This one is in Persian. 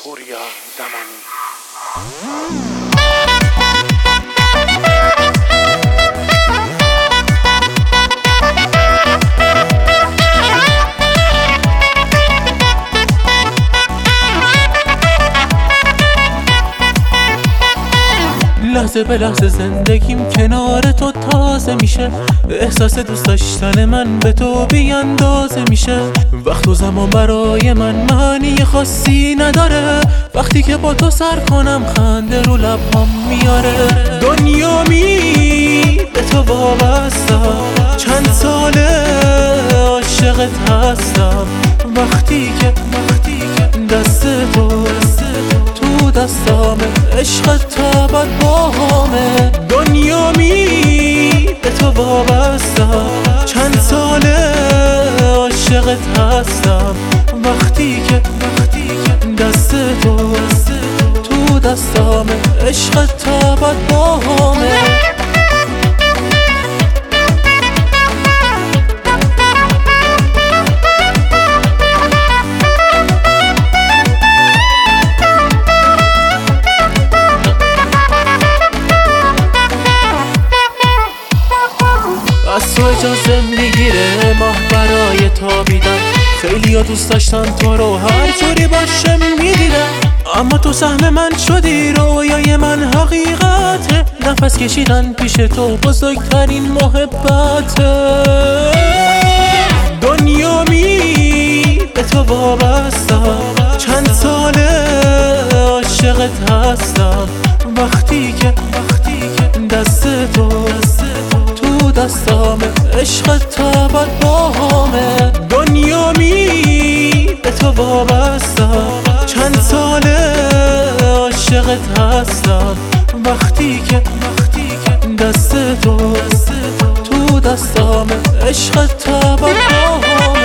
پوریا زمانی. لحظه به لحظه زندگیم کنار تو تازه میشه، احساس دوست داشتن من به تو بی اندازه میشه. وقت و زمان برای من معنی خاصی نداره، وقتی که با تو سر کنم خنده رو لبام میاره. دنیامی به تو وابستم، چند ساله عاشقت هستم. وقتی که دست تو دستامه، عشقت تا بعد با همه. دنیامی به تو وابستم، چند ساله عاشقت هستم. وقتی که دست تو دستامه، عشقت تا بعد با همه. از تو اجازه میگیره ماه برای تابیدن، خیلی ها دوست داشتن تو رو هر جوری باشه میدیدن، اما تو سهم من شدی، رویای من حقیقته. نفس کشیدن پیش تو بزرگترین محبته. دنیامی به تو وابستم، چند ساله عاشقت هستم. وقتی که دست تو دستامه، عشقت تا بعد با همه. دنیامی به تو وابستم، چند ساله عاشقت هستم. وقتی که دست تو دستامه، عشقت تا بعد با همه.